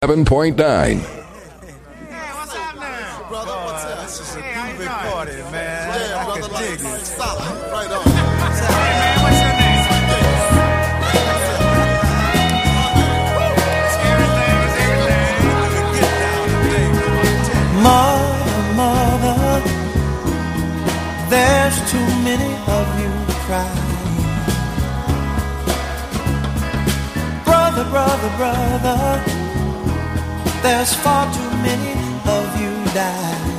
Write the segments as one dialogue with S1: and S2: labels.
S1: 7.9.
S2: What's up now?
S3: Brother, what's up?
S2: This is a groovy party, man.
S3: Yeah,
S2: I
S3: brother,
S2: can dig it.
S3: solid. Right on.
S2: Hey, man, what's your name? Everything is everything. Get down today.
S4: Mother, there's too many of you crying. Brother, there's far too many of you dying.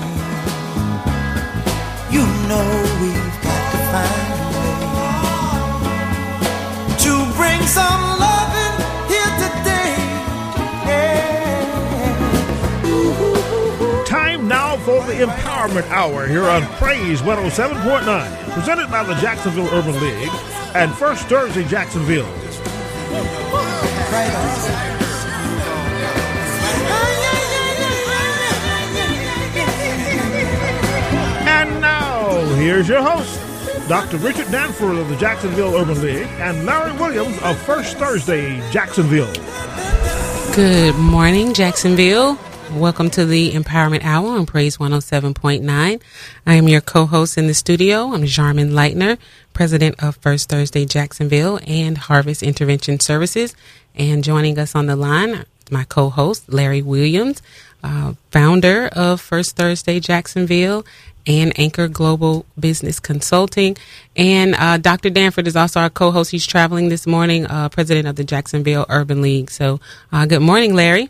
S4: You know we've got to find a way to bring some loving here today. Yeah.
S5: Time now for the Empowerment Hour here on Praise 107.9, presented by the Jacksonville Urban League and First Thursday Jacksonville.
S4: Right on.
S5: And now, here's your host, Dr. Richard Danforth of the Jacksonville Urban League and Larry Williams of First Thursday Jacksonville.
S6: Good morning, Jacksonville. Welcome to the Empowerment Hour on Praise 107.9. I am your co-host in the studio. I'm Jarman Leitner, president of First Thursday Jacksonville and Harvest Intervention Services. And joining us on the line, my co-host, Larry Williams, founder of First Thursday Jacksonville and Anchor Global Business Consulting. And Dr. Danforth is also our co-host. He's traveling this morning, president of the Jacksonville Urban League. So good morning, Larry.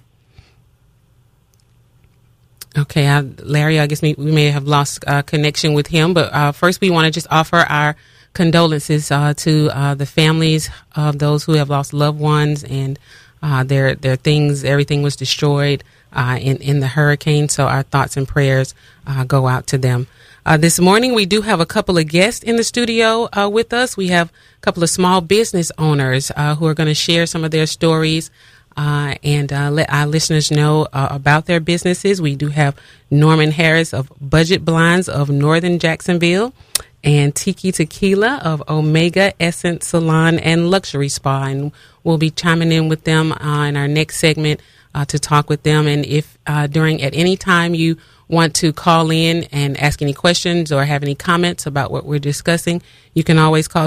S6: Okay, Larry, I guess we may have lost connection with him. But first, we want to just offer our condolences to the families of those who have lost loved ones and their things. Everything was destroyed in the hurricane. So our thoughts and prayers go out to them. This morning, we do have a couple of guests in the studio with us. We have a couple of small business owners who are going to share some of their stories and let our listeners know about their businesses. We do have Norman Harris of Budget Blinds of Northern Jacksonville and Tiki Tequila of Omega Essence Salon and Luxury Spa. And we'll be chiming in with them in our next segment to talk with them. And if at any time you want to call in and ask any questions or have any comments about what we're discussing, you can always call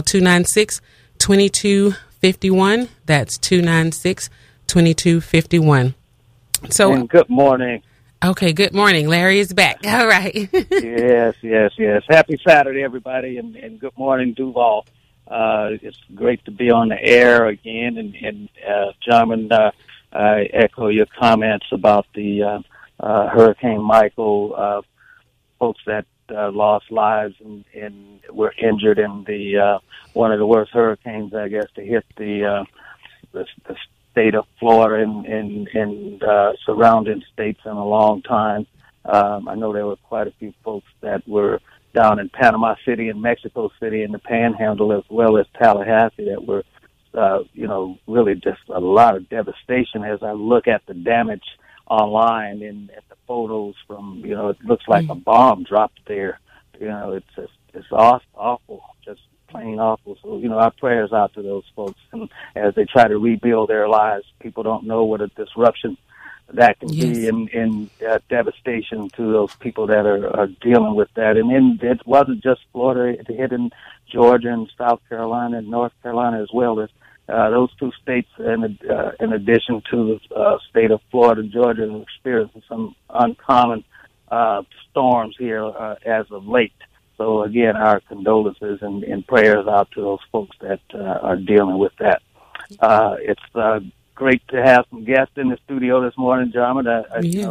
S6: 296-2251. That's 296-2251. So,
S7: and good morning.
S6: Okay, good morning. Larry is back. All right.
S7: Yes. Happy Saturday, everybody, and good morning, Duval. It's great to be on the air again, and Jarman, I echo your comments about the Hurricane Michael, folks that lost lives and were injured in the one of the worst hurricanes, I guess, to hit the state of Florida and surrounding states in a long time. I know there were quite a few folks that were down in Panama City and Mexico City in the Panhandle, as well as Tallahassee, that were, really just a lot of devastation. As I look at the damage online and at the photos from, it looks like a bomb dropped there. It's awful, just plain awful. So, our prayers out to those folks, and as they try to rebuild their lives. People don't know what a disruption that can be in devastation to those people that are dealing with that. And then it wasn't just Florida; it hit in Georgia and South Carolina and North Carolina as well. As those two states, in addition to the state of Florida and Georgia, are experiencing some uncommon storms here as of late. So again, our condolences and prayers out to those folks that are dealing with that. It's great to have some guests in the studio this morning, Jarman. I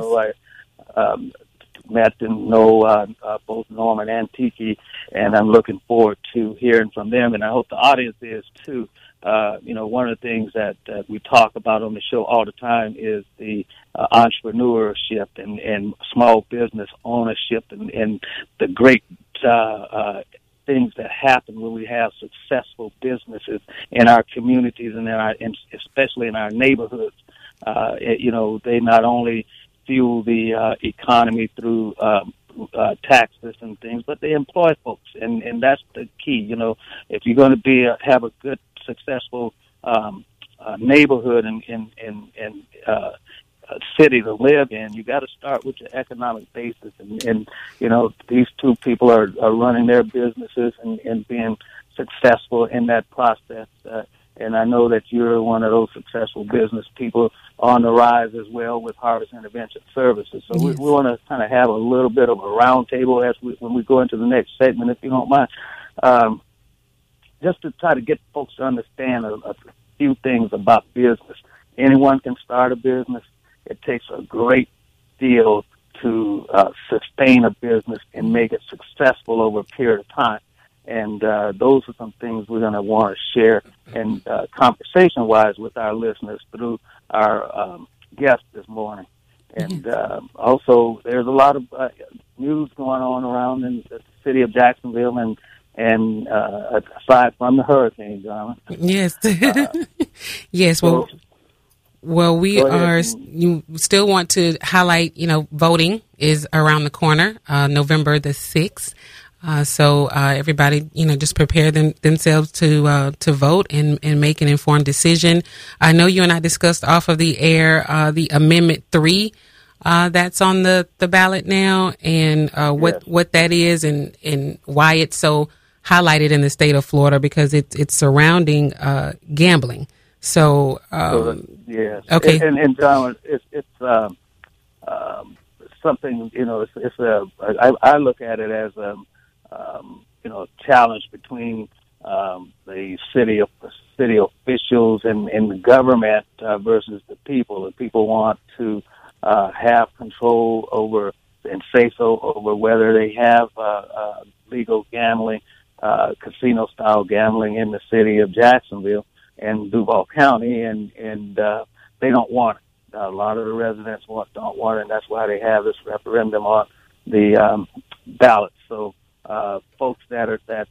S7: met and know both Norman and Tiki, and I'm looking forward to hearing from them, and I hope the audience is too. One of the things that we talk about on the show all the time is the entrepreneurship and small business ownership and the great things that happen when we have successful businesses in our communities and especially in our neighborhoods. They not only fuel the economy through taxes and things, but they employ folks, and that's the key. If you're going to have a good, successful neighborhood and city to live in, you got to start with your economic basis. And you know, these two people are running their businesses and being successful in that process. And I know that you're one of those successful business people on the rise as well with Harvest Intervention Services. So we want to kind of have a little bit of a roundtable when we go into the next segment, if you don't mind, just to try to get folks to understand a few things about business. Anyone can start a business. It takes a great deal to sustain a business and make it successful over a period of time. And those are some things we're going to want to share and conversation-wise with our listeners through our guest this morning. And also, there's a lot of news going on around in the city of Jacksonville, and aside from the hurricane, John.
S6: Yes. Yes. Well, we are. You still want to highlight, voting is around the corner, November the 6th. So everybody, just prepare themselves to vote and make an informed decision. I know you and I discussed off of the air the Amendment 3 that's on the ballot now, and what that is and why it's so highlighted in the state of Florida, because it's surrounding gambling. So
S7: yes,
S6: okay,
S7: and John, it's something. I look at it as a challenge between the city officials and the government versus the people. The people want to have control over and say so over whether they have legal gambling, casino-style gambling in the city of Jacksonville and Duval County, and they don't want it. A lot of the residents don't want it, and that's why they have this referendum on the ballot. So folks that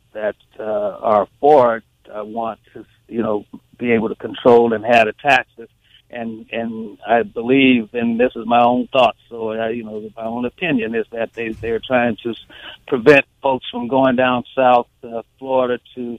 S7: are for it want to be able to control and have the taxes, and I believe, and this is my own thoughts, so my own opinion is that they're trying to prevent folks from going down south Florida to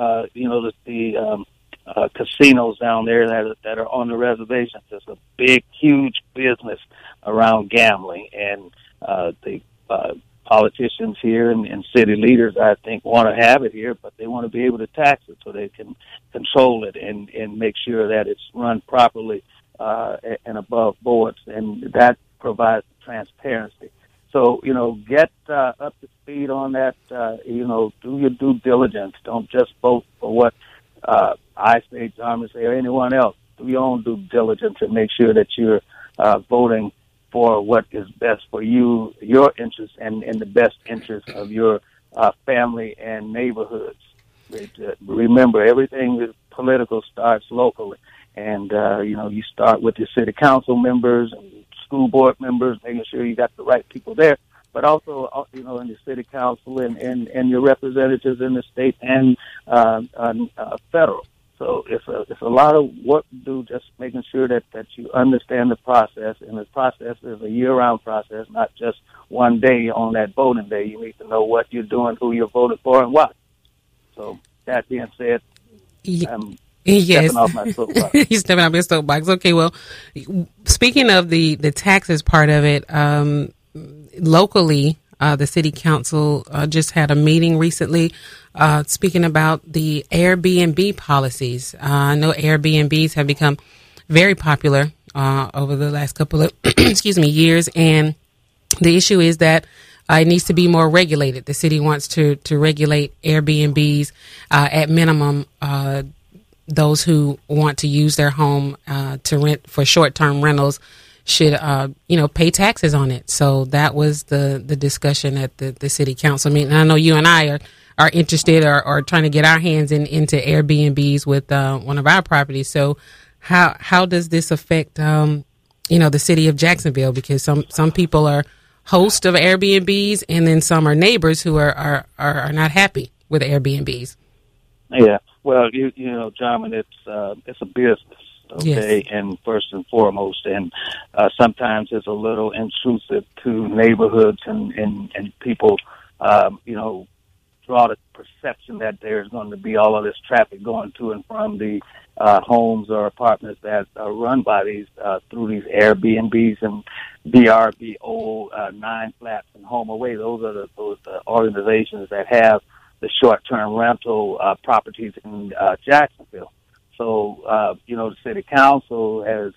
S7: the casinos down there that are on the reservations. There's a big, huge business around gambling, and the politicians here and city leaders, I think, want to have it here, but they want to be able to tax it so they can control it and make sure that it's run properly and above boards, and that provides transparency. So, get up to speed on that. Do your due diligence. Don't just vote for what I say, John say, or anyone else. Do your own due diligence and make sure that you're voting for what is best for you, your interests, and in the best interest of your family and neighborhoods. Remember, everything political starts locally, and you start with your city council members and school board members, making sure you got the right people there, but also in your city council and your representatives in the state and federal. So it's a lot of work to do, just making sure that you understand the process, and the process is a year-round process, not just one day on that voting day. You need to know what you're doing, who you're voting for, and why. So that being said, I'm stepping off my soapbox.
S6: You're stepping off your soapbox. Okay, well, speaking of the taxes part of it, locally, the city council just had a meeting recently speaking about the Airbnb policies. I know Airbnbs have become very popular over the last couple of years, and the issue is that it needs to be more regulated. The city wants to regulate Airbnbs at minimum. Those who want to use their home to rent for short-term rentals should, pay taxes on it. So that was the discussion at the city council meeting. And I know you and I are interested or trying to get our hands into Airbnbs with one of our properties. So how does this affect, the city of Jacksonville? Because some people are hosts of Airbnbs, and then some are neighbors who are not happy with Airbnbs.
S7: Yeah. Well, John, it's a business. Okay, yes. And first and foremost, and sometimes it's a little intrusive to neighborhoods and people, draw the perception that there's going to be all of this traffic going to and from the homes or apartments that are run by these through these Airbnbs and VRBO, 9 Flats and Home Away. Those are the organizations that have the short-term rental properties in Jacksonville. So, the city council has,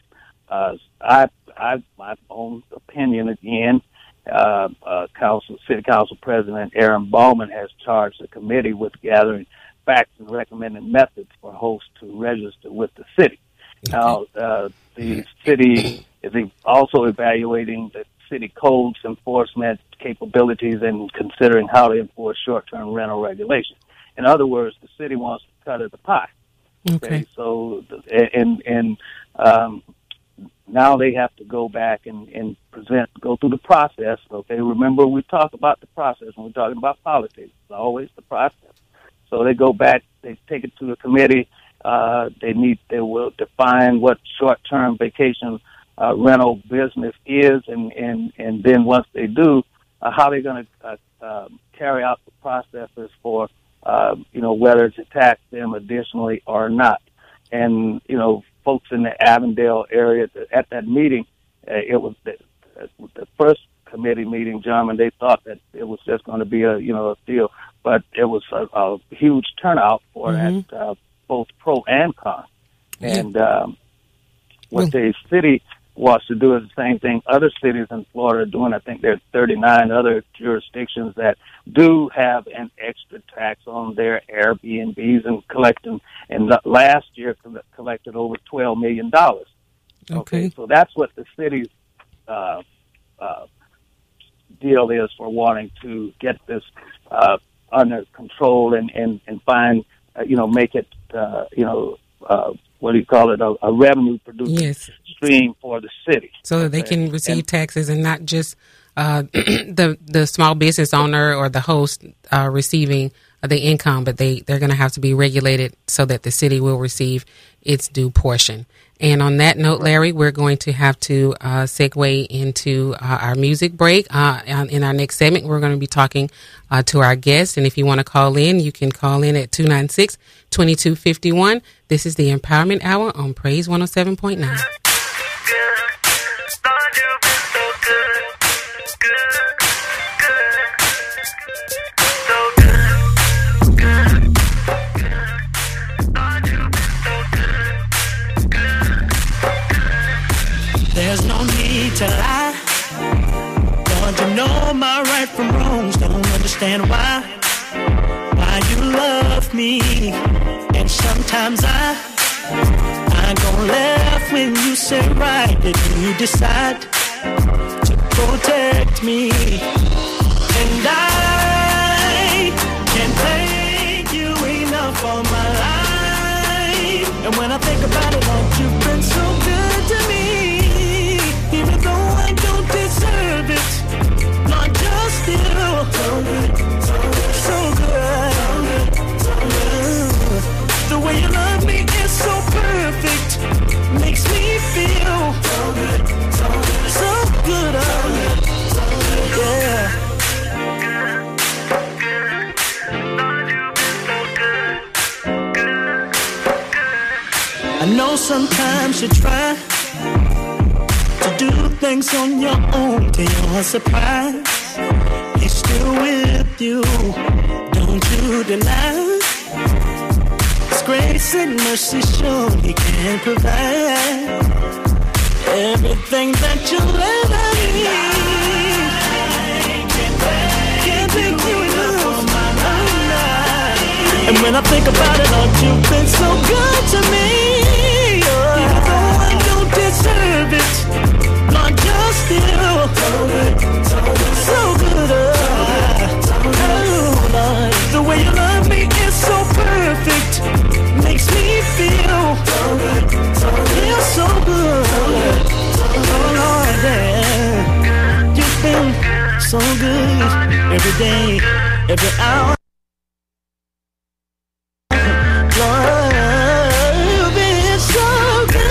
S7: my own opinion again, City Council President Aaron Bowman has charged the committee with gathering facts and recommending methods for hosts to register with the city. Okay. Now, the city is also evaluating the city code's enforcement capabilities and considering how to enforce short-term rental regulations. In other words, the city wants to cut of the pie. Okay. So, now they have to go back and go through the process. Okay, remember we talk about the process when we're talking about politics. It's always the process. So they go back, they take it to the committee. They will define what short-term vacation rental business is, and then once they do, how they're going to carry out the processes for whether to tax them additionally or not. And folks in the Avondale area at that meeting, it was the first committee meeting, John, and they thought that it was just going to be a deal, but it was a huge turnout for that, both pro and con. And what the city wants to do is the same thing other cities in Florida are doing. I think there's 39 other jurisdictions that do have an extra tax on their Airbnbs and collecting. And last year collected over $12 million. Okay, so that's what the city's deal is for wanting to get this under control and find, make it, what do you call it, a revenue-producing stream for the city. So
S6: that they can receive taxes and not just the small business owner or the host receiving the income, but they're going to have to be regulated so that the city will receive its due portion. And on that note, Larry, we're going to have to segue into our music break. In our next segment, we're going to be talking to our guests. And if you want to call in, you can call in at 296-2251. This is the Empowerment Hour on Praise 107.9.
S1: There's no need to lie. Want to know my right from wrongs. Don't understand why you love me. And sometimes I go left when you say right. Did you decide to protect me? And I can't thank you enough for my life. And when I think about it, Lord, you've been so good to me. Even though I don't deserve it, not just you. So good. The way you love me is so perfect. Makes me feel so good. Yeah. I know sometimes you try to do things on your own to your surprise. He's still with you, don't you deny. His grace and mercy surely can provide everything that you'll ever need. Can't thank you enough. And when I think about it, Lord, you've been so good to me. Even though I don't deserve it, not just you. So good. Oh, Lord. The way you love me is so perfect. Makes me feel so good. Oh, Lord, yeah. You've been so good every day, every hour. Lord, you've been so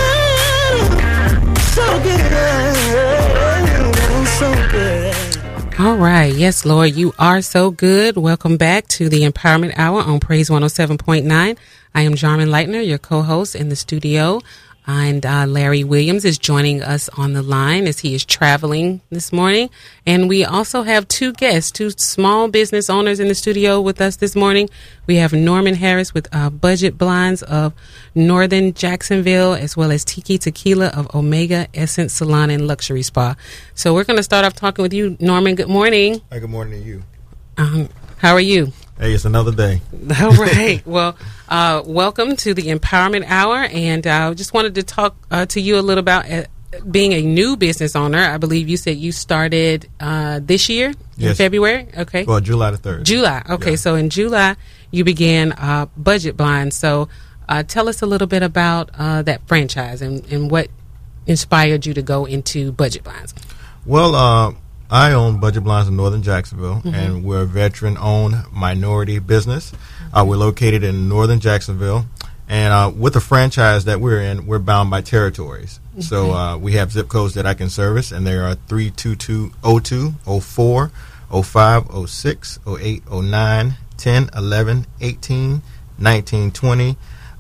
S1: good. So good. So good.
S6: All right. Yes, Lord, you are so good. Welcome back to the Empowerment Hour on Praise 107.9. I am Jarman Leitner, your co-host in the studio. And Larry Williams is joining us on the line as he is traveling this morning. And we also have two guests, two small business owners in the studio with us this morning. We have Norman Harris with Budget Blinds of Northern Jacksonville, as well as Tiki Tequila of Omega Essence Salon and Luxury Spa. So we're going to start off talking with you, Norman. Good morning.
S3: Hey, good morning to you.
S6: How are you?
S3: Hey, it's another day.
S6: All right. Well, welcome to the Empowerment Hour. And I just wanted to talk to you a little about being a new business owner. I believe you said you started this year in February. Okay.
S3: Well, July the 3rd.
S6: July. Okay. Yeah. So in July, you began Budget Blinds. So tell us a little bit about that franchise and what inspired you to go into Budget Blinds.
S3: Well, I own Budget Blinds in Northern Jacksonville, and we're a veteran-owned minority business. We're located in Northern Jacksonville, and with the franchise that we're in, we're bound by territories. Okay. So we have zip codes that I can service, and there are 32202, 04, 05, 06, 08, 09, 10, 11, 18, 19, 20,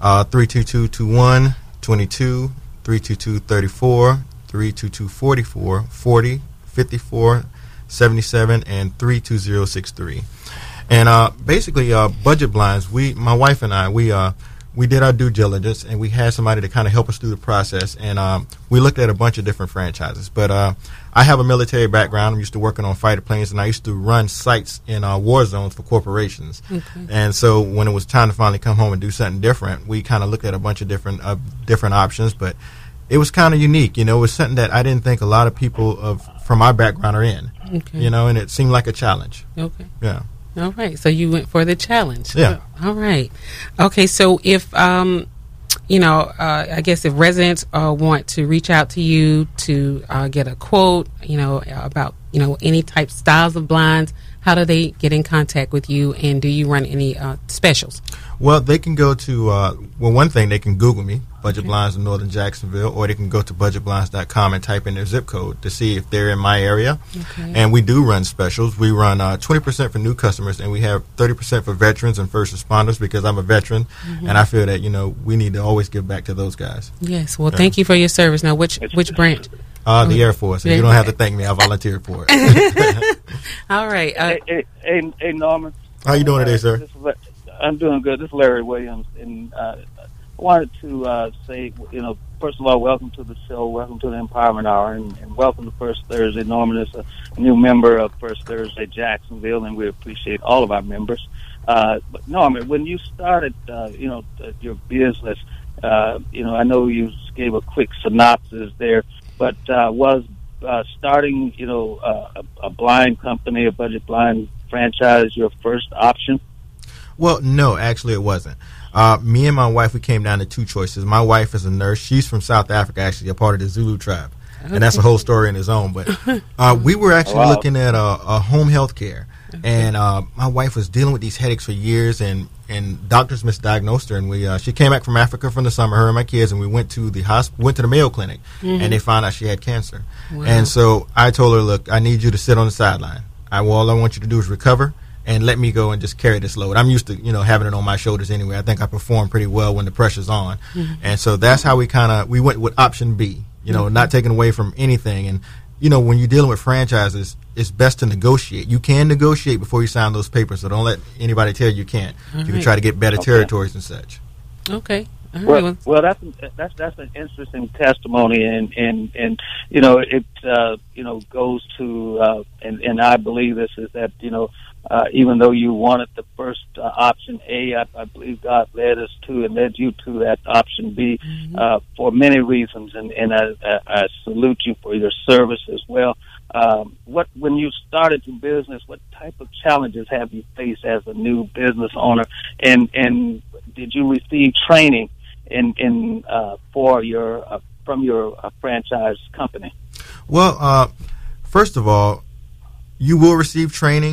S3: 32221, 22, 32234, 32244, 40, 54, 77, and 32063. And basically, Budget Blinds, my wife and I, we did our due diligence, and we had somebody to kind of help us through the process. And we looked at a bunch of different franchises. But I have a military background. I'm used to working on fighter planes, and I used to run sites in war zones for corporations. Okay. And so when it was time to finally come home and do something different, we kind of looked at a bunch of different options. But it was kind of unique. It was something that I didn't think a lot of people from our background are in. Okay. And it seemed like a challenge. Okay. Yeah.
S6: All right. So you went for the challenge.
S3: Yeah.
S6: All right. Okay. So if, I guess if residents want to reach out to you to get a quote, about, any type styles of blinds, how do they get in contact with you, and do you run any specials?
S3: Well, they can go to, one thing, they can Google me, Budget Blinds in Northern Jacksonville, or they can go to budgetblinds.com and type in their zip code to see if they're in my area. Okay. And we do run specials. We run 20% for new customers, and we have 30% for veterans and first responders, because I'm a veteran, and I feel that, we need to always give back to those guys.
S6: Yes. Well, thank you for your service. Now, which branch?
S3: The Air Force. And you don't have to thank me. I volunteered for it.
S6: All right.
S7: Hey, Norman.
S3: How you doing today, sir?
S7: I'm doing good. This is Larry Williams, and I wanted to say, first of all, welcome to the show, welcome to the Empowerment Hour, and welcome to First Thursday. Norman is a new member of First Thursday Jacksonville, and we appreciate all of our members. But Norman, when you started, your business, I know you gave a quick synopsis there, but was starting, a blind company, a Budget Blind franchise, your first option?
S3: Well, no, actually it wasn't. Me and my wife, we came down to two choices. My wife is a nurse. She's from South Africa, actually, a part of the Zulu tribe. Okay. And that's a whole story in its own. But we were actually looking at a home health care. Okay. And my wife was dealing with these headaches for years, and doctors misdiagnosed her. And she came back from Africa from the summer, her and my kids, and we went to the hospital, went to the Mayo Clinic, and they found out she had cancer. Wow. And so I told her, look, I need you to sit on the sideline. All I want you to do is recover and let me go and just carry this load. I'm used to, having it on my shoulders anyway. I think I perform pretty well when the pressure's on. And so that's how we went with option B, not taking away from anything. And, when you're dealing with franchises, it's best to negotiate. You can negotiate before you sign those papers, so don't let anybody tell you can't. You can try to get better territories and such.
S6: Okay.
S7: Well, that's an interesting testimony, and it goes to and I believe this is that even though you wanted the first option A, I believe God led you to that option B for many reasons, and I salute you for your service as well. When you started your business, what type of challenges have you faced as a new business owner, and did you receive training from your franchise company?
S3: Well, first of all, you will receive training,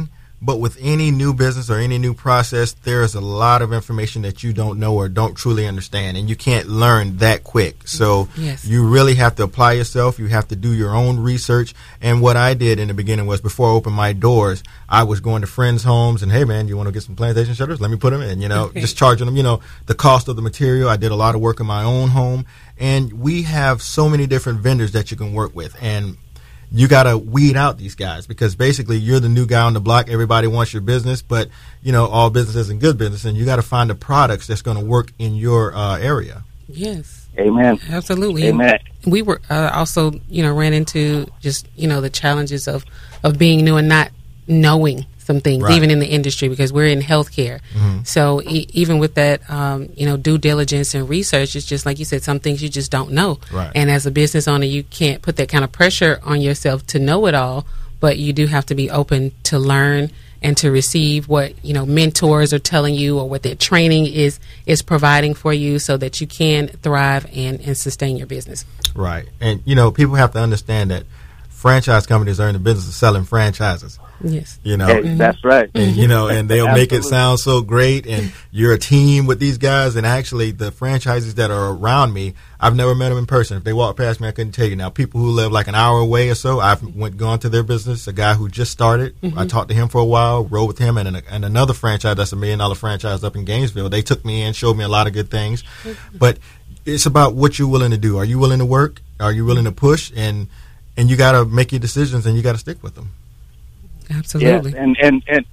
S3: But with any new business or any new process, there is a lot of information that you don't know or don't truly understand, and you can't learn that quick. So you really have to apply yourself. You have to do your own research. And what I did in the beginning was, before I opened my doors, I was going to friends' homes and, hey, man, you want to get some plantation shutters? Let me put them in, just charging them, the cost of the material. I did a lot of work in my own home. And we have so many different vendors that you can work with. And you got to weed out these guys, because basically you're the new guy on the block. Everybody wants your business, but, all business isn't good business. And you got to find the products that's going to work in your area.
S6: Yes.
S7: Amen.
S6: Absolutely.
S7: Amen.
S6: We were also, ran into just, the challenges of being new and not knowing some things, even in the industry, because we're in healthcare. So even with that, due diligence and research, it's just like you said, some things you just don't know.
S3: Right.
S6: And as a business owner, you can't put that kind of pressure on yourself to know it all, but you do have to be open to learn and to receive what, mentors are telling you, or what their training is providing for you, so that you can thrive and sustain your business.
S3: Right. And, people have to understand that franchise companies are in the business of selling franchises.
S6: Yes.
S7: That's right.
S3: And, and they'll make it sound so great, and you're a team with these guys. And actually, the franchises that are around me, I've never met them in person. If they walk past me, I couldn't tell you. Now, people who live like an hour away or so, I've gone to their business. A guy who just started, I talked to him for a while, rode with him, and another franchise that's $1 million franchise up in Gainesville. They took me in, showed me a lot of good things. But it's about what you're willing to do. Are you willing to work? Are you willing to push? And you got to make your decisions, and you got to stick with them.
S6: Absolutely.
S7: Yes,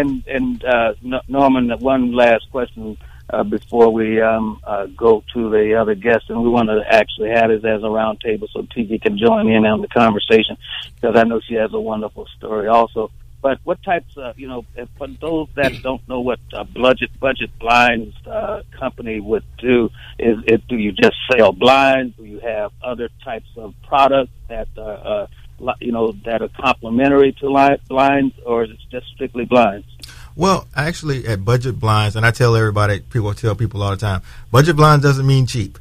S7: and Norman, one last question before we go to the other guests, and we want to actually have this as a round table so Tiki can join in on the conversation, because I know she has a wonderful story also. But what types of, for those that don't know what a budget blinds company would do, do you just sell blinds? Do you have other types of products that that are complementary to blinds, or is it just strictly blinds?
S3: Well, actually, at Budget Blinds, and I tell everybody, tell people all the time, Budget Blinds doesn't mean cheap.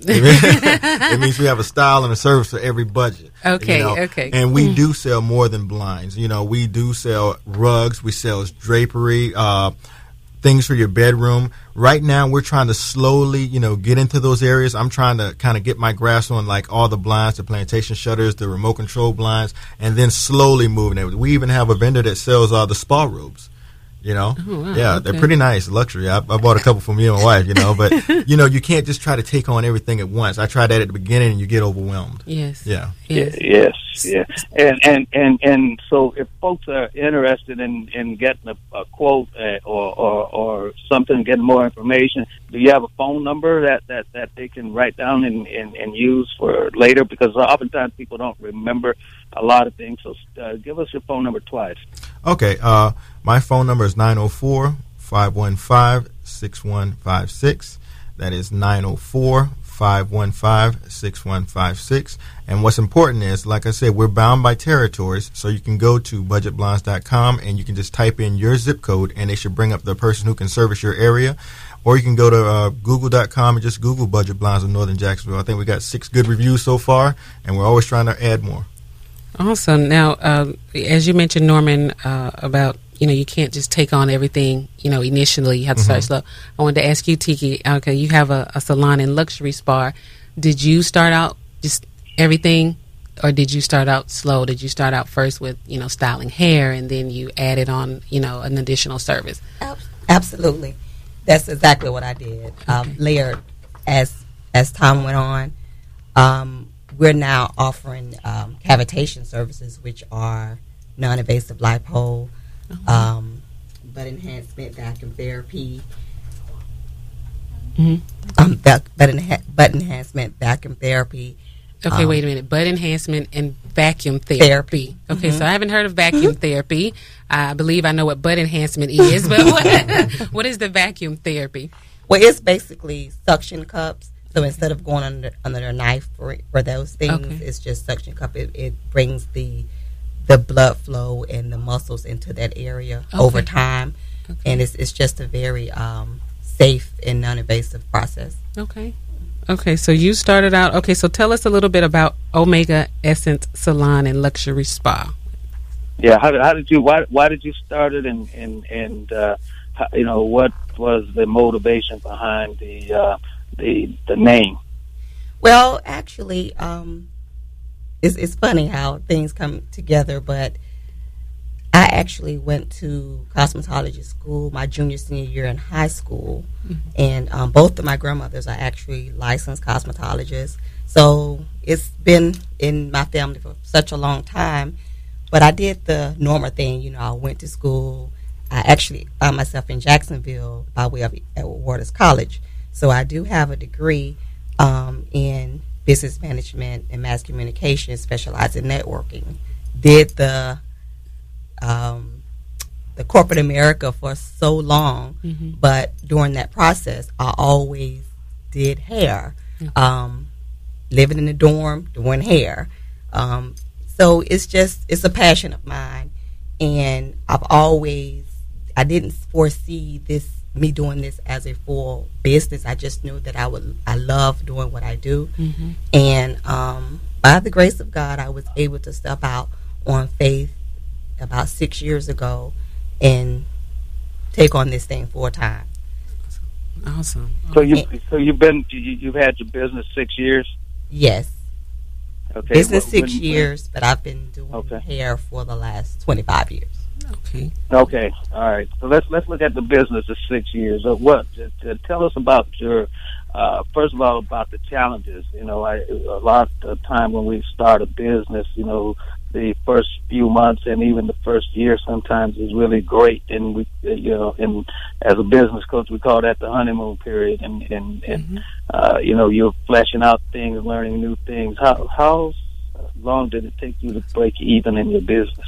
S3: It means we have a style and a service for every budget.
S6: Okay, okay.
S3: And we do sell more than blinds. We do sell rugs, we sell drapery, things for your bedroom. Right now, we're trying to slowly, get into those areas. I'm trying to kind of get my grasp on like all the blinds, the plantation shutters, the remote control blinds, and then slowly moving it. We even have a vendor that sells the spa robes.
S6: Oh, wow.
S3: Yeah,
S6: okay.
S3: They're pretty nice, luxury. I bought a couple for me and my wife, but you can't just try to take on everything at once. I tried that at the beginning, and you get overwhelmed.
S6: Yes.
S3: Yeah.
S7: Yes. And so if folks are interested in getting a quote or something, getting more information, do you have a phone number that they can write down and use for later? Because oftentimes people don't remember a lot of things. So give us your phone number twice.
S3: Okay. My phone number is 904-515-6156. That is 904-515-6156. And what's important is, like I said, we're bound by territories, so you can go to budgetblinds.com and you can just type in your zip code, and they should bring up the person who can service your area. Or you can go to google.com and just Google Budget Blinds of Northern Jacksonville. I think we got 6 good reviews so far, and we're always trying to add more.
S6: Awesome. Now, as you mentioned, Norman, about you can't just take on everything, initially. You have to start slow. I wanted to ask you, Tiki, okay, you have a salon and luxury spa. Did you start out just everything, or did you start out slow? Did you start out first with, styling hair, and then you added on, an additional service?
S8: Absolutely. That's exactly what I did.
S6: Okay.
S8: Layered as time went on. We're now offering cavitation services, which are non-invasive lipo, butt enhancement, vacuum therapy, butt enhancement, vacuum therapy.
S6: Okay, wait a minute. Butt enhancement and vacuum therapy. Okay, so I haven't heard of vacuum therapy. I believe I know what butt enhancement is, but what is the vacuum therapy?
S8: Well, it's basically suction cups. So instead of going under a knife for those things, it's just suction cup. It brings the blood flow and the muscles into that area over time, and it's just a very safe and non-invasive process.
S6: Okay, so you started out. Okay, so tell us a little bit about Omega Essence Salon and Luxury Spa.
S7: Yeah, how did you why did you start it, and how, what was the motivation behind the name?
S8: Well, actually, it's funny how things come together, but I actually went to cosmetology school my junior, senior year in high school, and both of my grandmothers are actually licensed cosmetologists. So it's been in my family for such a long time. But I did the normal thing, I went to school. I actually found myself in Jacksonville by way of Waters College. So I do have a degree in business management and mass communication, specialized in networking. Did the corporate America for so long, but during that process, I always did hair. Living in the dorm, doing hair. So it's a passion of mine, and I didn't foresee me doing this as a full business. I just knew that I love doing what I do, and by the grace of God, I was able to step out on faith about 6 years ago and take on this thing full time.
S6: Awesome.
S7: So you've had your business 6 years?
S8: Yes.
S7: Okay.
S8: Business 6 years, but I've been doing hair for the last 25 years.
S6: Okay.
S7: Okay. All right. So let's look at the business of 6 years. Tell us about your first of all about the challenges. A lot of time when we start a business, the first few months and even the first year sometimes is really great, and we, and as a business coach, we call that the honeymoon period, and you're fleshing out things, learning new things. How long did it take you to break even in your business?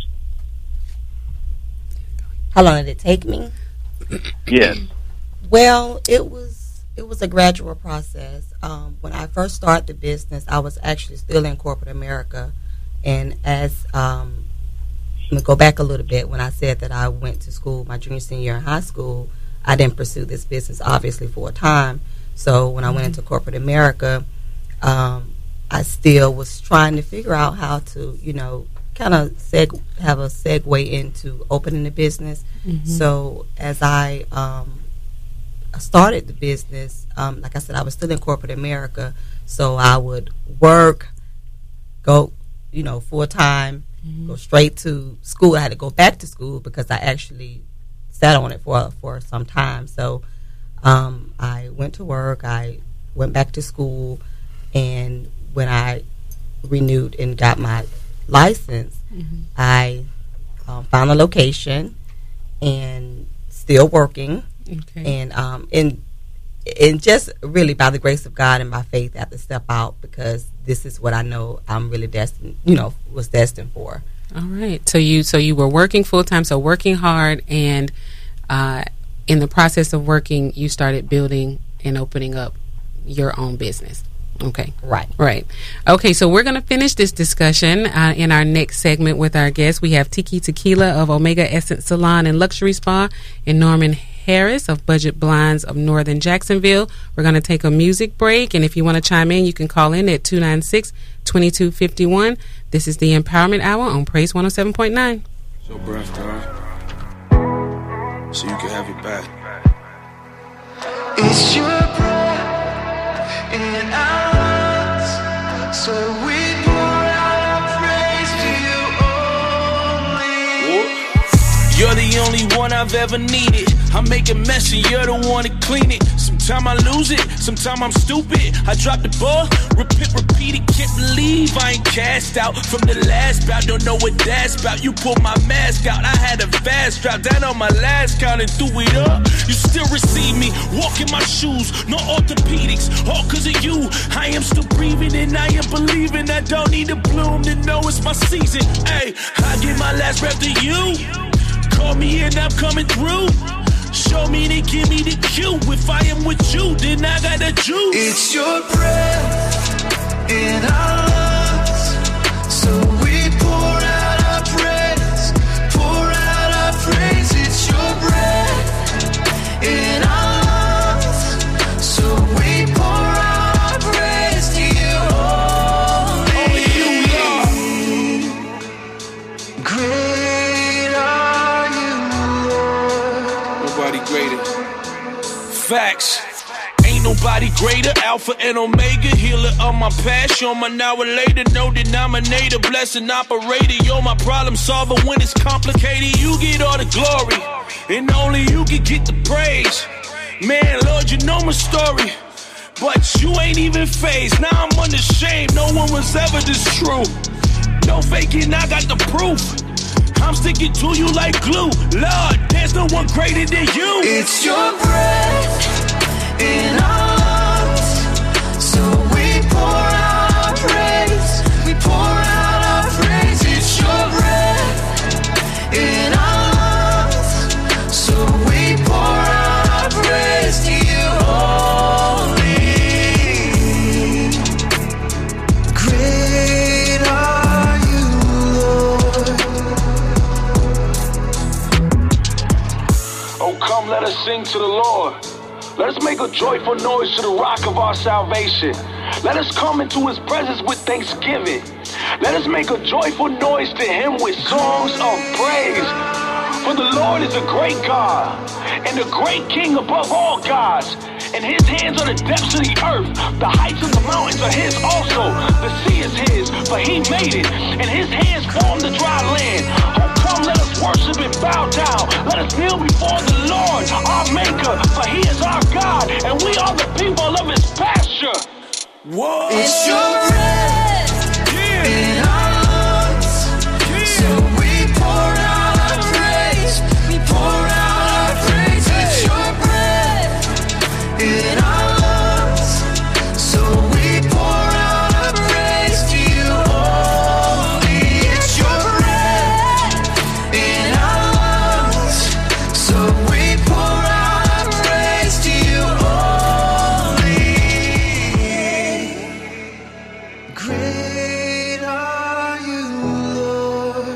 S8: How long did it take me?
S7: Yes.
S8: Well, it was a gradual process. When I first started the business, I was actually still in corporate America. And as I'm going to go back a little bit, when I said that I went to school my junior, senior year in high school, I didn't pursue this business, obviously, for a time. So when I went into corporate America, I still was trying to figure out how to, kind of have a segue into opening the business. So as I started the business, like I said, I was still in corporate America, so I would work, go full time, go straight to school. I had to go back to school because I actually sat on it for some time. So I went to work, I went back to school, and when I renewed and got my license, I found a location and still working. Okay. And just really by the grace of God and by faith, I have to step out because this is what I know I'm really destined, was destined for.
S6: All right. So you were working full time, so working hard, and in the process of working, you started building and opening up your own business. Okay. Right. Okay, so we're going to finish this discussion in our next segment with our guest. We have Tiki Tequila of Omega Essence Salon and Luxury Spa, and Norman Harris of Budget Blinds of Northern Jacksonville. We're going to take a music break, and if you want to chime in, you can call in at 296-2251. This is the Empowerment Hour on Praise 107.9.
S9: So breath, girl, so you can have it back.
S4: It's your breath in ours, so we pour out our praise to you only.
S9: You're the only one I've ever needed. I make a mess and you're the one to clean it. Sometimes I lose it, sometimes I'm stupid. I drop the ball, repeat it. Can't believe I ain't cast out from the last bout. Don't know what that's about. You pulled my mask out. I had a fast drop down on my last count and threw it up. You still receive me, walk in my shoes, no orthopedics, all cause of you. I am still breathing and I am believing. I don't need to bloom to know it's my season. Hey, I give my last breath to you. Call me and I'm coming through. Show me to give me the cue. If I am with you, then I got the juice.
S4: It's your breath in our lungs, so we pour out our praise, pour out our praise. It's your breath in our lungs, so we pour out our praise to you only. Great
S9: facts. Ain't nobody greater, Alpha and Omega, healer of my past. You're my now and later, no denominator, blessing operator. You're my problem solver when it's complicated. You get all the glory, and only you can get the praise. Man, Lord, you know my story, but you ain't even phased. Now I'm unashamed, no one was ever this true. No faking, I got the proof. I'm sticking to you like glue. Lord, there's no one greater than you.
S4: It's your breath in our lungs, so we pour out our praise. We pour out our praise. It's your breath in our lungs, so we pour out our praise to you only. Great are you, Lord.
S9: Oh, come, let us sing to the Lord. Let us make a joyful noise to the rock of our salvation. Let us come into his presence with thanksgiving. Let us make a joyful noise to him with songs of praise. For the Lord is a great God and a great King above all gods. And his hands are the depths of the earth. The heights of the mountains are his also. The sea is his, for he made it. And his hands formed the dry land. Oh, come, let us worship and bow down. Let us kneel before the Lord, our maker. For he is our God, and we are the people of his pasture. Whoa.
S4: It's your breath in our lungs, so we pour out our praise. We pour out our praise. It's your breath in our lungs, so we pour out our praise to you only. It's your breath in our lungs, so we pour out our praise to you only. Great are you, Lord.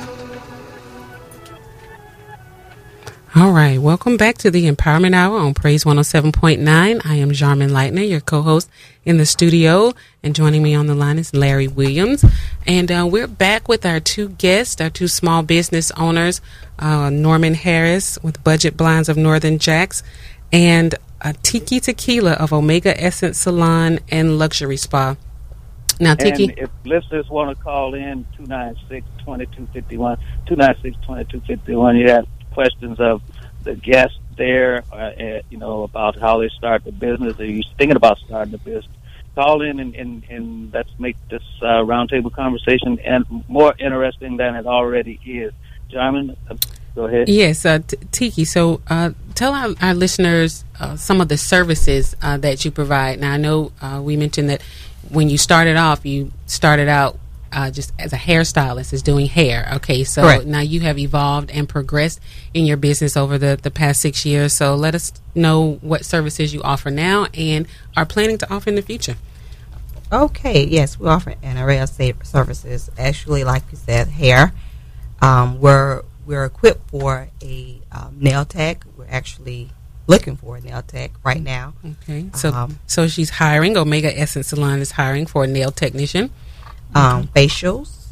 S6: All right, welcome back to the Empowerment Hour on Praise 107.9. I am Jarman Lightner, your co-host in the studio, and joining me on the line is Larry Williams. And we're back with our two guests, our two small business owners, Norman Harris with Budget Blinds of Northern Jacks, and Tiki Tequila of Omega Essence Salon and Luxury Spa. Now, Tiki.
S7: And if listeners want to call in, 296-2251, 296-2251, you have questions of the guest there, about how they start the business, or you're thinking about starting a business, call in and let's make this roundtable conversation and more interesting than it already is. Jarman, go ahead.
S6: Yes, Tiki. So tell our listeners some of the services that you provide. Now, I know we mentioned that when you started out just as a hairstylist, is doing hair. Okay, so
S8: Correct.
S6: Now you have evolved and progressed in your business over the past 6 years. So let us know what services you offer now and are planning to offer in the future.
S8: Okay, yes, we offer an array of services. Actually, like you said, hair. We're equipped for a nail tech. We're actually looking for a nail tech right now.
S6: Okay, so she's hiring. Omega Essence Salon is hiring for a nail technician.
S8: Facials,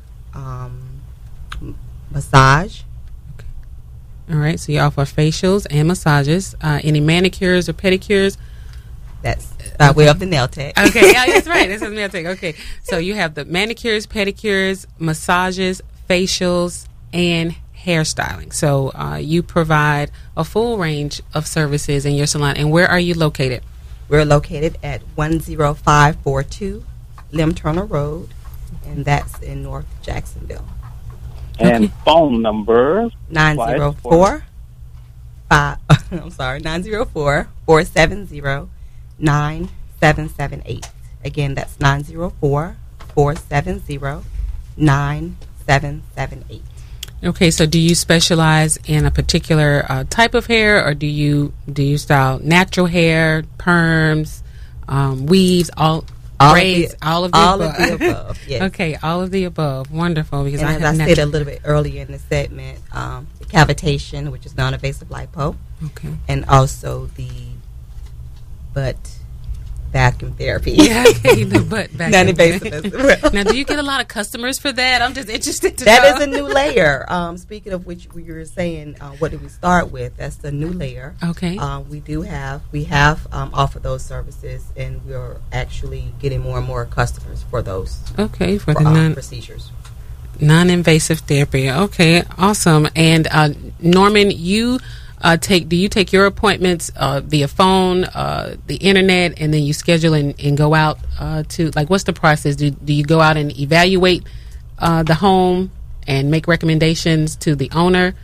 S8: massage.
S6: Okay. All right, so you offer facials and massages. Any manicures or pedicures?
S8: That's by way of the nail tech.
S6: Okay, yeah, that's right. This is nail tech. Okay, so you have the manicures, pedicures, massages, facials, and hairstyling. So you provide a full range of services in your salon. And where are you located?
S8: We're located at 10542 Lim Turner Road, and that's in North Jacksonville.
S7: And phone number
S8: 904-470-9778. Again, that's 904-470-9778.
S6: Okay, so do you specialize in a particular type of hair, or do you style natural hair, perms, weaves, braids, all of the above?
S8: Yes.
S6: Okay, all of the above. Wonderful. Because
S8: and as I said a little bit earlier in the segment, the cavitation, which is non-invasive lipo,
S6: okay,
S8: and also the butt vacuum therapy.
S6: Yeah, okay, the butt vacuum.
S8: Non-invasive as well.
S6: Now, do you get a lot of customers for that? I'm just interested to know.
S8: That is a new layer. Speaking of which, we were saying, what did we start with? That's the new layer.
S6: Okay.
S8: We have offered those services, and we're actually getting more and more customers for those.
S6: Okay, for the
S8: procedures.
S6: Non-invasive therapy. Okay, awesome. And Norman, you do you take your appointments via phone, the internet, and then you schedule and go out to, like, what's the process? Do you go out and evaluate the home and make recommendations to the owner?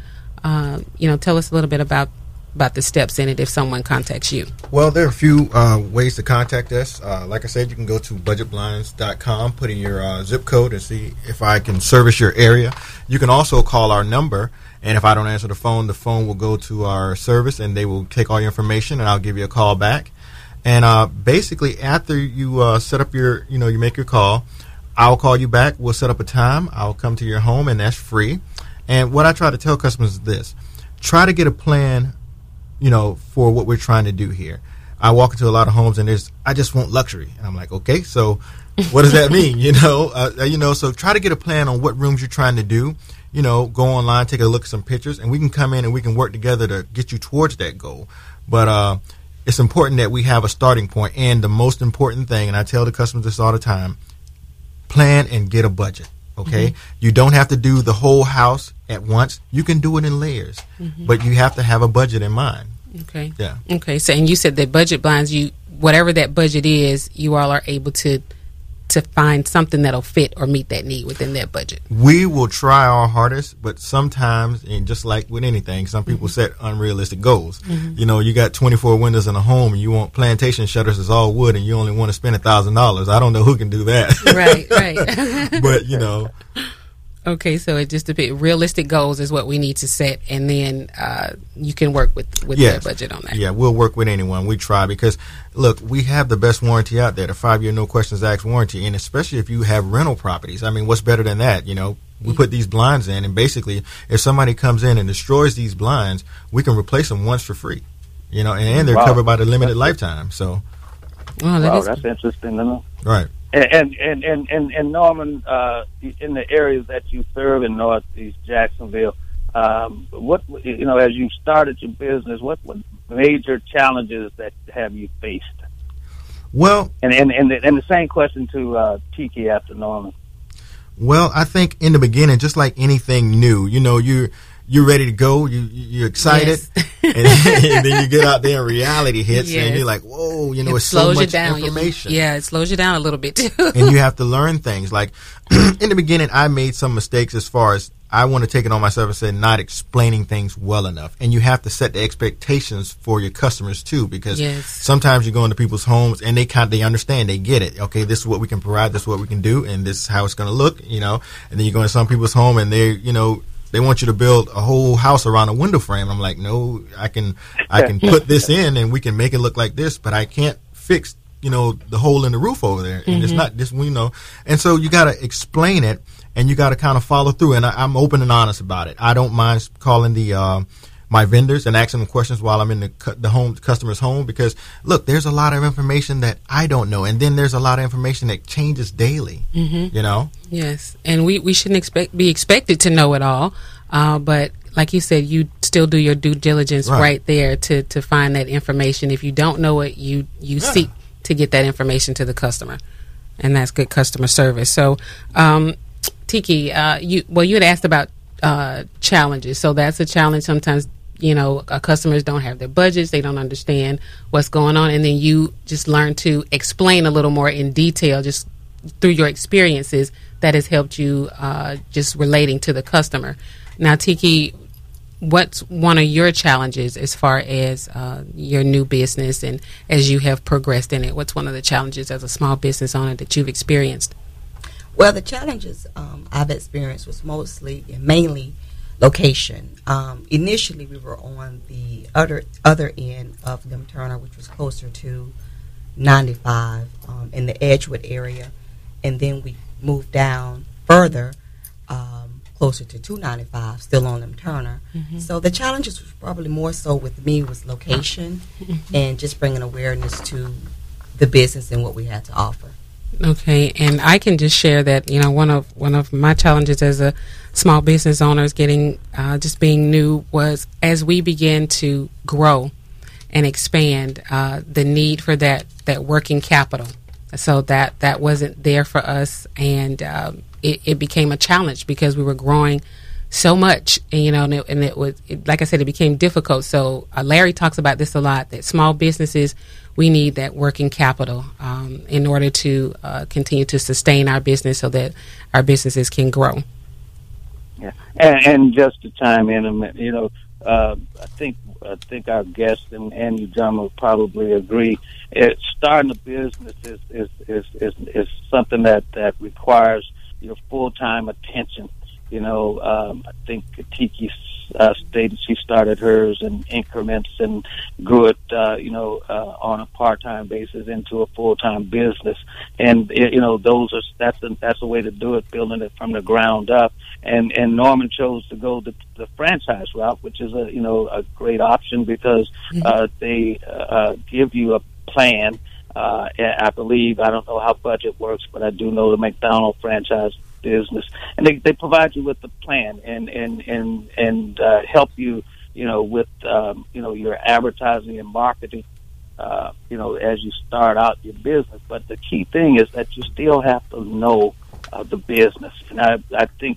S6: Tell us a little bit about the steps in it if someone contacts you.
S3: Well, there are a few ways to contact us. Like I said, you can go to budgetblinds.com, put in your zip code, and see if I can service your area. You can also call our number, and if I don't answer the phone will go to our service, and they will take all your information, and I'll give you a call back. And basically, after you set up you make your call, I'll call you back. We'll set up a time. I'll come to your home, and that's free. And what I try to tell customers is this: try to get a plan, for what we're trying to do here. I walk into a lot of homes and I just want luxury. And I'm like, okay, so what does that mean? So try to get a plan on what rooms you're trying to do. Go online, take a look at some pictures, and we can come in and we can work together to get you towards that goal. But it's important that we have a starting point. And the most important thing, and I tell the customers this all the time, plan and get a budget. Okay? Mm-hmm. You don't have to do the whole house at once. You can do it in layers, but you have to have a budget in mind.
S6: Okay.
S3: Yeah.
S6: Okay. So, and you said that Budget Blinds, whatever that budget is, you all are able to find something that'll fit or meet that need within that budget.
S3: We will try our hardest, but sometimes, and just like with anything, some people set unrealistic goals. Mm-hmm. You got 24 windows in a home, and you want plantation shutters is all wood, and you only want to spend $1,000. I don't know who can do that.
S6: Right.
S3: But
S6: Okay, so it just depends. Realistic goals is what we need to set, and then you can work with that budget on that.
S3: Yeah, we'll work with anyone. We try because, look, we have the best warranty out there, the 5-year no questions asked warranty, and especially if you have rental properties. I mean, what's better than that? We put these blinds in, and basically, if somebody comes in and destroys these blinds, we can replace them once for free. And they're covered by the limited lifetime. So,
S7: that's interesting to know.
S3: Right.
S7: And Norman, in the areas that you serve in Northeast Jacksonville, what as you started your business, what major challenges that have you faced?
S3: Well,
S7: and the same question to Tiki after Norman.
S3: Well, I think in the beginning, just like anything new, you're ready to go, you're excited,
S6: yes.
S3: and then you get out there and reality hits, and you're like, whoa, it's so much information.
S6: It slows you down a little bit too.
S3: And you have to learn things. Like in the beginning, I made some mistakes as far as I want to take it on myself and say not explaining things well enough. And you have to set the expectations for your customers too, because sometimes you go into people's homes and they understand, they get it. Okay, this is what we can provide, this is what we can do, and this is how it's going to look, And then you go into some people's home and they want you to build a whole house around a window frame. I'm like, no, I can put this in and we can make it look like this, but I can't fix, the hole in the roof over there. And it's not this, And so you got to explain it, and you got to kind of follow through. And I'm open and honest about it. I don't mind calling my vendors and asking them questions while I'm in the customer's home, because look, there's a lot of information that I don't know, and then there's a lot of information that changes daily.
S6: Yes, and we shouldn't be expected to know it all, but like you said, you still do your due diligence right there to find that information. If you don't know it, you seek to get that information to the customer, and that's good customer service. So Tiki, you had asked about challenges, so that's a challenge sometimes. Customers don't have their budgets, they don't understand what's going on, and then you just learn to explain a little more in detail just through your experiences that has helped you just relating to the customer. Now, Tiki, what's one of your challenges as far as your new business and as you have progressed in it? What's one of the challenges as a small business owner that you've experienced?
S8: Well, the challenges I've experienced was mainly location. Initially, we were on the other end of Lim Turner, which was closer to 95 in the Edgewood area, and then we moved down further, closer to 295, still on Lim Turner. So the challenges was probably more so with me was location and just bringing awareness to the business and what we had to offer.
S6: Okay, and I can just share that, you know, one of my challenges as a small business owner is getting just being new was as we began to grow and expand, the need for that working capital. So that wasn't there for us, and it became a challenge because we were growing so much, and, you know, and it was, like I said, it became difficult. So Larry talks about this a lot, that small businesses, we need that working capital in order to continue to sustain our business so that our businesses can grow.
S7: Yeah, and just to chime in a minute, you know, I think our guests and you, John, will probably agree. Starting a business is something that requires your full-time attention. You know, I think Tiki stated she started hers in increments and grew it, on a part-time basis into a full-time business. And you know, that's a way to do it, building it from the ground up. And Norman chose to go the franchise route, which is a great option because they give you a plan. I believe, I don't know how budget works, but I do know the McDonald's franchise business, and they provide you with the plan and help you, with your advertising and marketing, as you start out your business. But the key thing is that you still have to know the business, and I think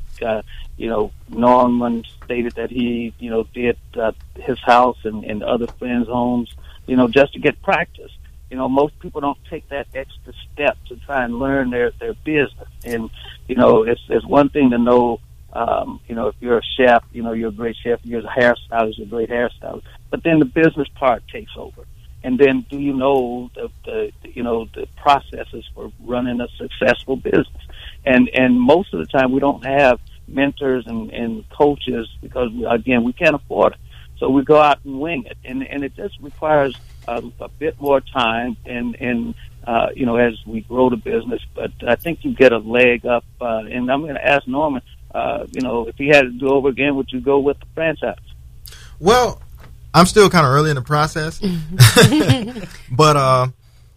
S7: Norman stated that he did his house and other friends' homes, just to get practice. Most people don't take that extra step to try and learn their business. And, it's one thing to know, if you're a chef, you're a great chef. If you're a hairstylist, you're a great hairstylist. But then the business part takes over. And then do you know the processes for running a successful business? And most of the time we don't have mentors and coaches because, again, we can't afford it. So we go out and wing it. And it just requires a bit more time and as we grow the business, but I think you get a leg up, and I'm going to ask Norman, if he had to do over again, would you go with the franchise?
S3: Well, I'm still kind of early in the process, but,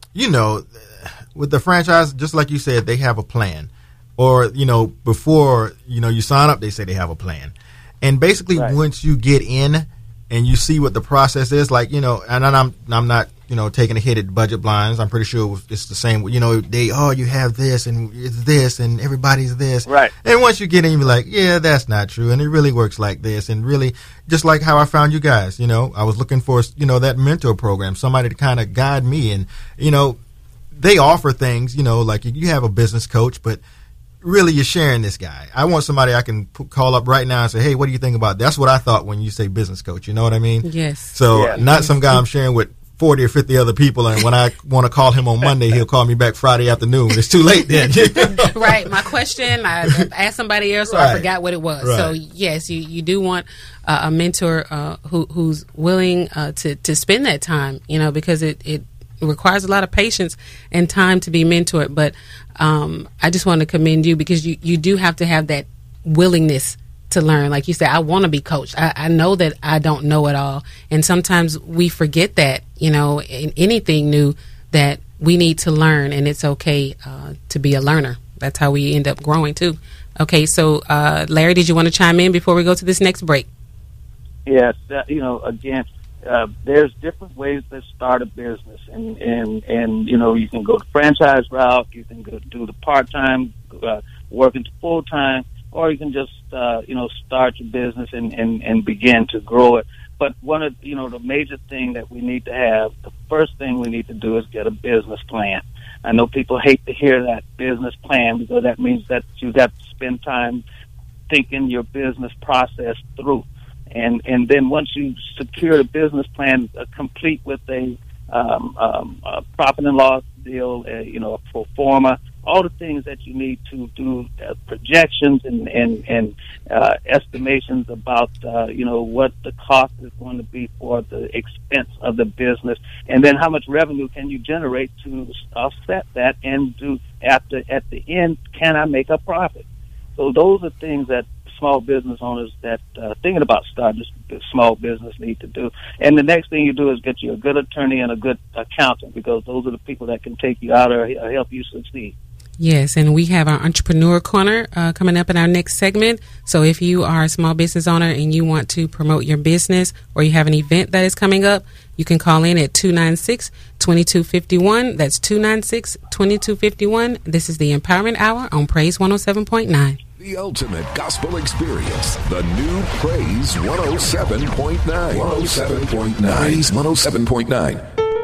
S3: with the franchise, just like you said, they have a plan, or, before, you sign up, they say they have a plan. And basically, right. Once you get in and you see what the process is, like, and I'm not, taking a hit at Budget Blinds. I'm pretty sure it's the same. You have this and it's this and everybody's this.
S7: Right.
S3: And once you get in, you're like, yeah, that's not true. And it really works like this. And really, just like how I found you guys, I was looking for, that mentor program, somebody to kind of guide me. And, they offer things, like you have a business coach, but really you're sharing this guy. I want somebody I can call up right now and say, hey, what do you think about that? That's what I thought when you say business coach. You know what I mean?
S6: Yes.
S3: So not some guy I'm sharing with 40 or 50 other people, and when I want to call him on Monday, he'll call me back Friday afternoon. It's too late then.
S6: Right. My question, I asked somebody else, or I forgot what it was. Right. So, yes, you do want a mentor who's willing to spend that time, because it requires a lot of patience and time to be mentored. But I just want to commend you because you do have to have that willingness to learn. Like you said, I want to be coached. I know that I don't know it all. And sometimes we forget that, in anything new, that we need to learn, and it's okay to be a learner. That's how we end up growing too. Okay, so Larry, did you want to chime in before we go to this next break?
S7: Yes, again, there's different ways to start a business, and you can go the franchise route, you can go do the part-time, working to full-time, or you can just, start your business and begin to grow it. But one of, the major thing that we need to have, the first thing we need to do is get a business plan. I know people hate to hear that business plan because that means that you got to spend time thinking your business process through. And then once you secure the business plan, complete with a profit and loss deal, a pro forma, all the things that you need to do projections and estimations about, what the cost is going to be for the expense of the business, and then how much revenue can you generate to offset that, and at the end, can I make a profit? So those are things that small business owners that thinking about starting a small business need to do. And the next thing you do is get you a good attorney and a good accountant, because those are the people that can take you out or help you succeed.
S6: Yes, and we have our Entrepreneur Corner coming up in our next segment. So if you are a small business owner and you want to promote your business, or you have an event that is coming up, you can call in at 296-2251. That's 296-2251. This is the Empowerment Hour on Praise 107.9.
S10: The ultimate gospel experience. The new Praise 107.9. 107.9. Praise 107.9.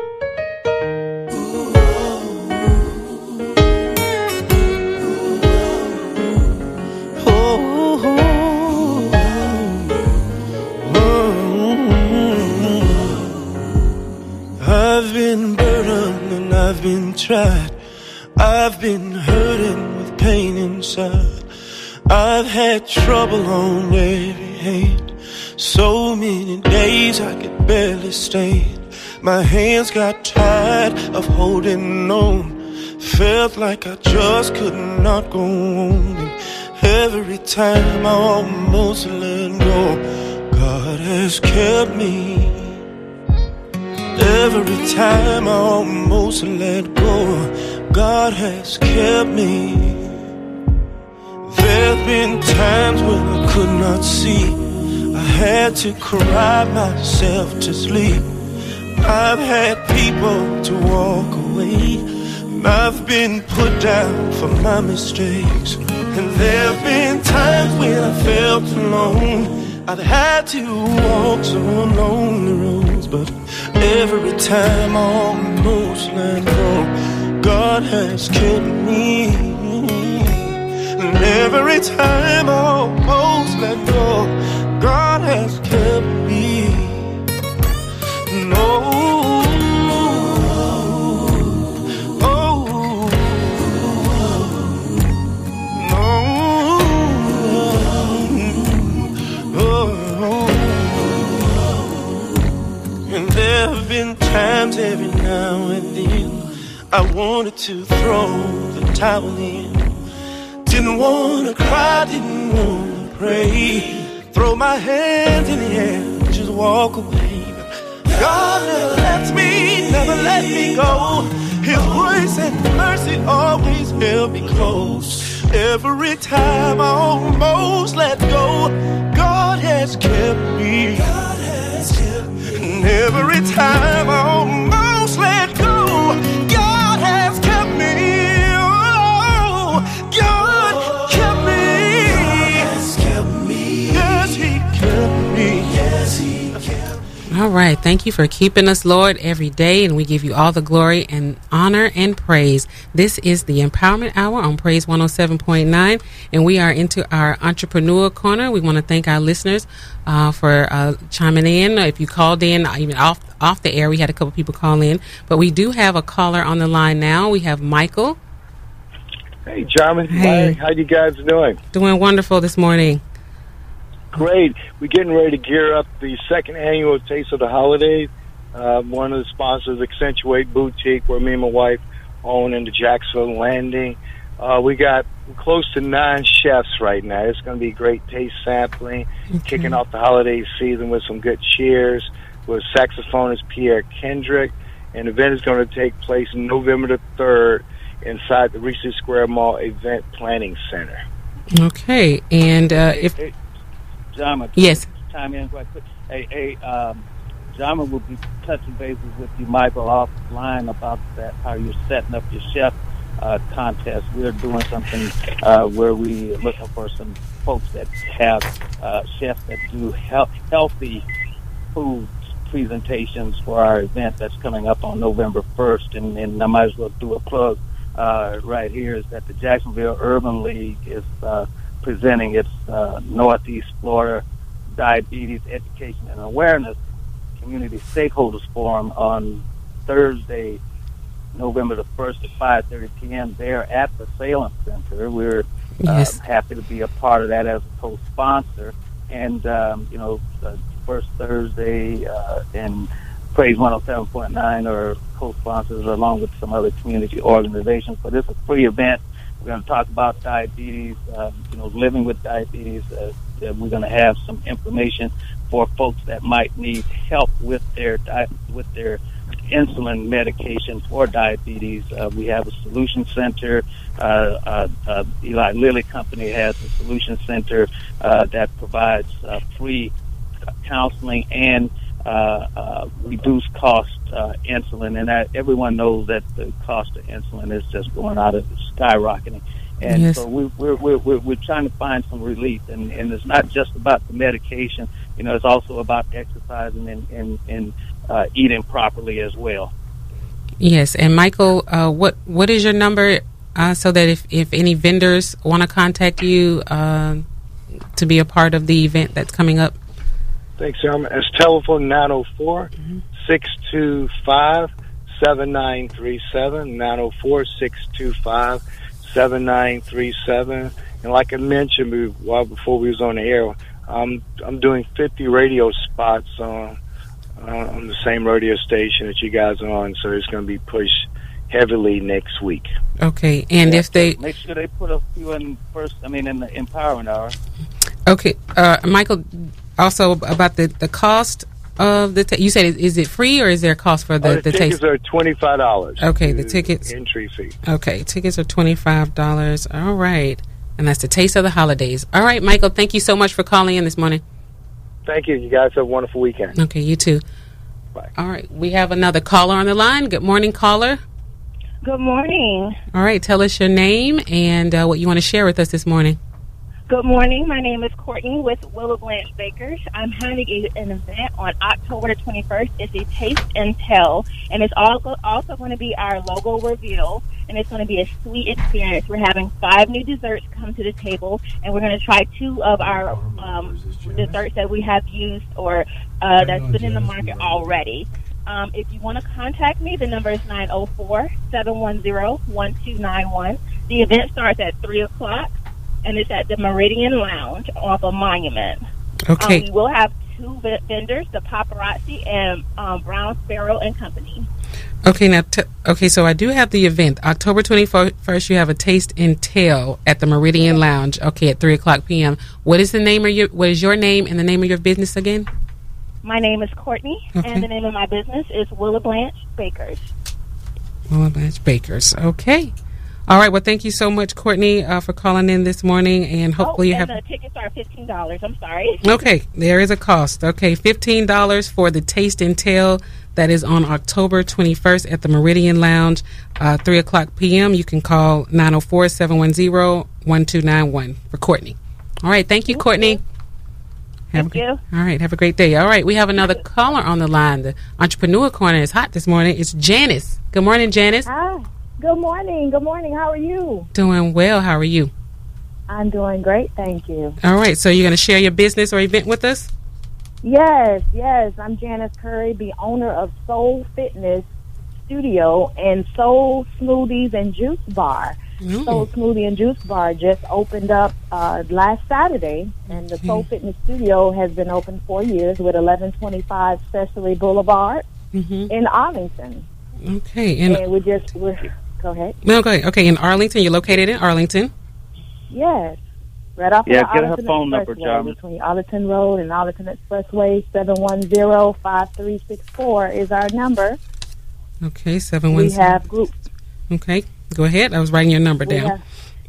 S11: I've been burdened and I've been tried. I've been hurting with pain inside. I've had trouble on every hand. So many days I could barely stand. My hands got tired of holding on. Felt like I just could not go on. And every time I almost let go, God has kept me. Every time I almost let go, God has kept me. There've been times when I could not see. I had to cry myself to sleep. I've had people to walk away. I've been put down for my mistakes. And there've been times when I felt alone. I've had to walk some lonely roads, but every time I almost let go, God has kept me. And every time I almost let go, God has kept me. No. There have been times every now and then I wanted to throw the towel in. Didn't want to cry, didn't want to pray. Throw my hands in the air, just walk away. But God never left me, never let me go. His grace and mercy always held me close. Every time I almost let go, God has kept me. God has kept me. And every time I almost let go, God has kept me. Oh, God kept me. God has kept me. Yes, He kept me. Yes, He kept me.
S6: All right. Thank you for keeping us, Lord, every day, and we give you all the glory and honor and praise. This is the Empowerment Hour on Praise 107.9, and we are into our Entrepreneur Corner. We want to thank our listeners for chiming in. If you called in, even off the air, we had a couple people call in, but we do have a caller on the line now. We have Michael.
S12: Hey, Jarman.
S6: Hey.
S12: How you guys doing?
S6: Doing wonderful this morning.
S12: Great. We're getting ready to gear up the second annual Taste of the Holidays. One of the sponsors, Accentuate Boutique, where me and my wife own in the Jacksonville Landing. We got close to 9 chefs right now. It's going to be great taste sampling, kicking off the holiday season with some good cheers, with saxophonist Pierre Kendrick. And the event is going to take place November the 3rd inside the Research Square Mall Event Planning Center.
S6: Okay. And
S7: Hey, John,
S6: yes,
S7: chime in right quick. Hey, John will be touching bases with you, Michael, offline about that, how you're setting up your chef contest. We're doing something where we're looking for some folks that have chefs that do healthy food presentations for our event that's coming up on November 1st. And I might as well do a plug right here, is that the Jacksonville Urban League is presenting its Northeast Florida Diabetes Education and Awareness Community Stakeholders Forum on Thursday, November the 1st at 5:30 p.m. there at the Salem Center. We're happy to be a part of that as a co-sponsor. And, the first Thursday and Praise 107.9 are co-sponsors along with some other community organizations. But it's a free event. We're going to talk about diabetes, living with diabetes. We're going to have some information for folks that might need help with their insulin medication for diabetes. We have a solution center. Eli Lilly Company has a solution center that provides free counseling and reduced cost insulin, and everyone knows that the cost of insulin is just going out of skyrocketing. And
S6: yes.
S7: So we're trying to find some relief, and it's not just about the medication. It's also about exercising and eating properly as well.
S6: Yes, and Michael, what is your number so that if any vendors want to contact you to be a part of the event that's coming up?
S12: Thanks, Sam. It's telephone 904-625-7937, 904-625-7937. And like I mentioned before we was on the air, I'm doing 50 radio spots on the same radio station that you guys are on, so it's going to be pushed heavily next week.
S6: Okay, and if they
S7: make sure they put a few in first. In the empowerment hour.
S6: Okay, Michael. Also about the cost of the you said is it free or is there a cost for the
S12: tickets
S6: taste?
S12: are $25.
S6: Okay, the tickets
S12: entry fee.
S6: Okay, tickets are $25. All right, and that's the Taste of the Holidays. All right, Michael. Thank you so much for calling in this morning.
S12: Thank you. You guys have a wonderful weekend.
S6: Okay, you too.
S12: Bye.
S6: All right, we have another caller on the line. Good morning, caller.
S13: Good morning.
S6: All right, tell us your name and what you want to share with us this morning.
S13: Good morning. My name is Courtney with Willow Blanche Bakers. I'm having an event on October the 21st. It's a Taste and Tell, and it's also going to be our logo reveal, and it's going to be a sweet experience. We're having 5 new desserts come to the table, and we're going to try 2 of our desserts that we have used or that's been in the market already. If you want to contact me, the number is 904-710-1291. The event starts at 3 o'clock. And it's at the Meridian Lounge off of Monument.
S6: Okay.
S13: We will have 2 vendors, the Paparazzi and Brown Sparrow and Company.
S6: Okay, now, so I do have the event. October 21st, you have a Taste and Tell at the Meridian Lounge, at 3 o'clock p.m. What is what is your name and the name of your business again?
S13: My name is Courtney, and the name of my business is Willow Blanche Bakers.
S6: Willow Blanche Bakers, okay. All right. Well, thank you so much, Courtney, for calling in this morning, and hopefully you have.
S13: The tickets are $15. I'm sorry.
S6: Okay, there is a cost. Okay, $15 for the Taste and Tell that is on October 21st at the Meridian Lounge, 3 o'clock p.m. You can call 904-710-1291 for Courtney. All right. Thank you, Courtney.
S13: Thank you.
S6: All right. Have a great day. All right. We have another caller on the line. The Entrepreneur Corner is hot this morning. It's Janice. Good morning, Janice.
S14: Hi. Good morning. Good morning. How are you?
S6: Doing well. How are you?
S14: I'm doing great. Thank you.
S6: All right. So you're going to share your business or event with us?
S14: Yes. I'm Janice Curry, the owner of Soul Fitness Studio and Soul Smoothies and Juice Bar. Soul Smoothie and Juice Bar just opened up last Saturday, and the Soul Fitness Studio has been open 4 years with 1125 Cecily Boulevard in Arlington.
S6: Okay.
S14: And we're go ahead.
S6: No, go ahead. Okay, in Arlington. You're located in Arlington?
S14: Yes. Right off
S7: get
S14: Arlington
S7: her phone number,
S14: Jarman. Between Arlington Road and Arlington Expressway, 710-5364 is our number.
S6: Okay, 710.
S14: We have groups.
S6: Okay, go ahead. I was writing your number down.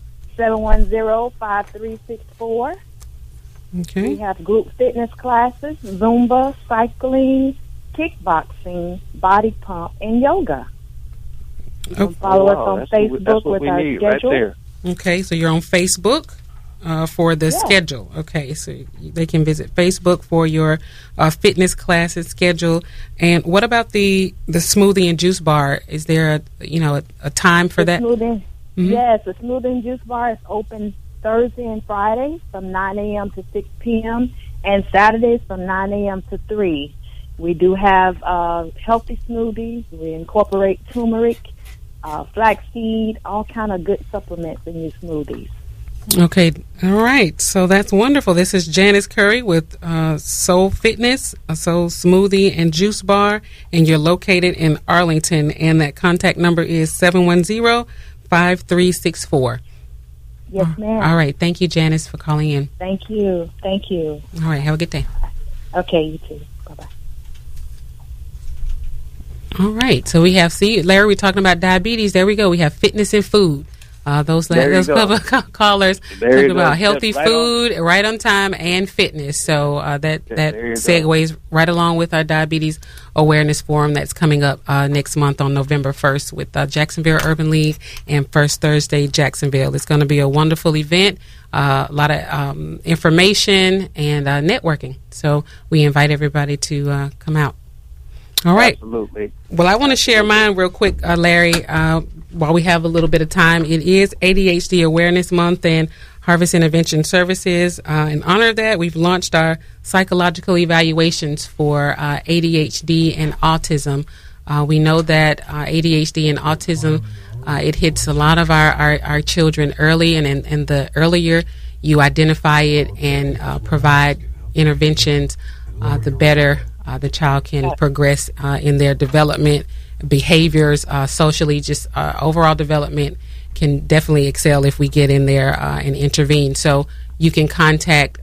S14: 710-5364.
S6: Okay.
S14: We have group fitness classes, Zumba, cycling, kickboxing, body pump, and yoga. You can follow us on Facebook with our schedule.
S7: Right there.
S6: Okay, so you're on Facebook for the schedule. Okay, so they can visit Facebook for your fitness classes schedule. And what about the smoothie and juice bar? Is there a time for that?
S14: Yes, the smoothie and juice bar is open Thursday and Friday from 9 a.m. to 6 p.m. and Saturdays from 9 a.m. to 3. We do have healthy smoothies. We incorporate turmeric, flaxseed, all kind of good supplements in your smoothies.
S6: Okay, all right. So that's wonderful. This is Janice Curry with Soul Fitness, a Soul Smoothie and Juice Bar, and you're located in Arlington, and that contact number is 710-5364.
S14: Yes, ma'am.
S6: All right. Thank you, Janice, for calling in.
S14: Thank you. Thank you.
S6: All right. Have a good day.
S14: Okay, you too. Bye-bye.
S6: All right. So we have, Larry, we're talking about diabetes. There we go. We have fitness and food. Those couple callers talking about healthy food, right on time, and fitness. So that segues right along with our diabetes awareness forum that's coming up next month on November 1st with Jacksonville Urban League and First Thursday Jacksonville. It's going to be a wonderful event, a lot of information and networking. So we invite everybody to come out. All right.
S7: Absolutely.
S6: Well, I want to share mine real quick, Larry, while we have a little bit of time. It is ADHD Awareness Month and Harvest Intervention Services. In honor of that, we've launched our psychological evaluations for ADHD and autism. We know that ADHD and autism, it hits a lot of our children early, and the earlier you identify it and provide interventions, the better the child can progress in their development, behaviors, socially, just overall development can definitely excel if we get in there and intervene. So you can contact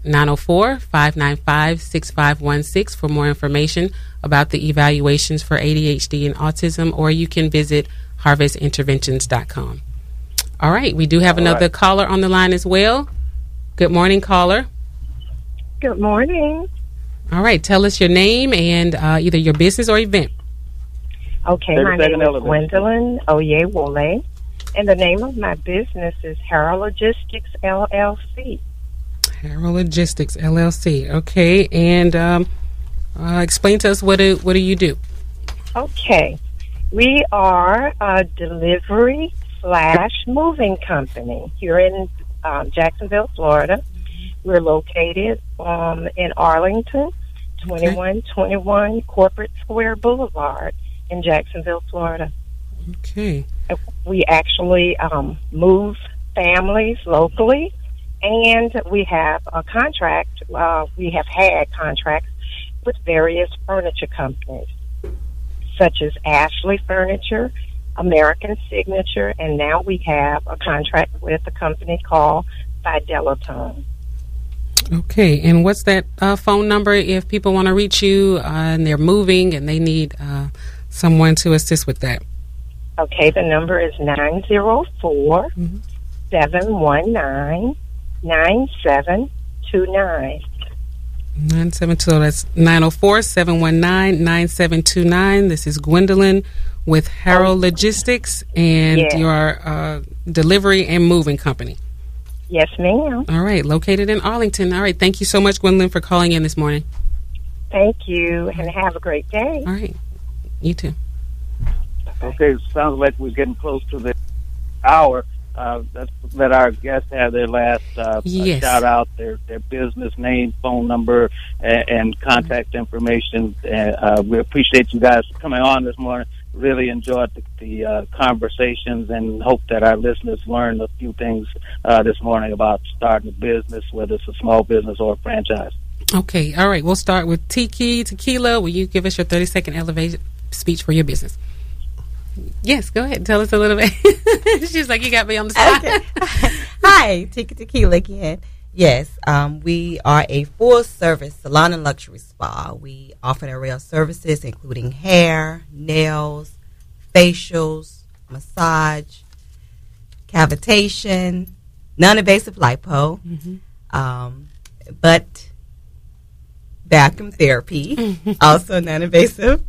S6: 904-595-6516 for more information about the evaluations for ADHD and autism, or you can visit harvestinterventions.com. All right, we do have another caller on the line as well. Good morning, caller.
S15: Good morning.
S6: All right, tell us your name and either your business or event.
S15: Okay, my name is Gwendolyn Oyewole, and the name of my business is Harold Logistics, LLC.
S6: Harold Logistics, LLC. Okay, and explain to us what do you do?
S15: Okay, we are a delivery/moving company here in Jacksonville, Florida. We're located in Arlington, 2121 Corporate Square Boulevard in Jacksonville, Florida.
S6: Okay.
S15: We actually move families locally, and we have a contract. We have had contracts with various furniture companies, such as Ashley Furniture, American Signature, and now we have a contract with a company called Fidelitone.
S6: Okay, and what's that phone number if people want to reach you and they're moving and they need someone to assist with that?
S15: Okay, the number is 904-719-9729.
S6: 972, that's 904-719-9729. This is Gwendolyn with Harold Logistics and your delivery and moving company.
S15: Yes, ma'am.
S6: All right, located in Arlington. All right, thank you so much, Gwendolyn, for calling in this morning.
S15: Thank you, and have a great day.
S6: All right, you too.
S7: Okay, it sounds like we're getting close to the hour. Let's let our guests have their last shout out, their business name, phone number, and contact information. We appreciate you guys coming on this morning. Really enjoyed the conversations and hope that our listeners learned a few things this morning about starting a business, whether it's a small business or a franchise.
S6: Okay, all right. We'll start with Tiki Tequila. Will you give us your 30-second elevator speech for your business? Yes, go ahead. Tell us a little bit. She's like, you got me on the spot.
S8: Okay. Hi, Tiki Tequila again. Yes, we are a full-service salon and luxury spa. We offer an array of services, including hair, nails, facials, massage, cavitation, non-invasive lipo, butt vacuum therapy, also non-invasive,